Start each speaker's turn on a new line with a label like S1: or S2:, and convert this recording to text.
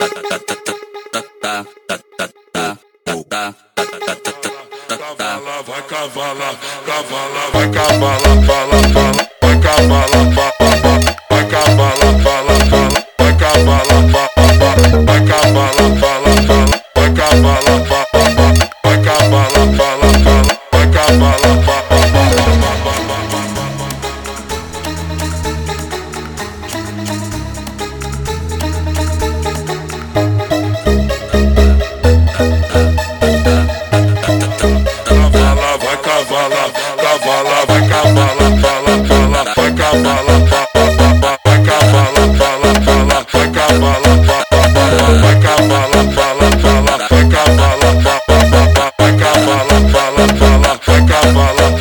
S1: Cavala, vai cavala, cavala, vai cavala, fala, fala, vai cavala, vai cavala, fala, fala, vai cavala, vai cavala, fala, fala, vai cavala, vai cavala, fala, fala, vai cavala, cavala, cavala, vai cavala, fala, fala, vai cavala, vai cavala, fala, fala, vai cavala, vai cavala, fala, fala, vai cavala, vai cavala, fala, fala, vai cavala,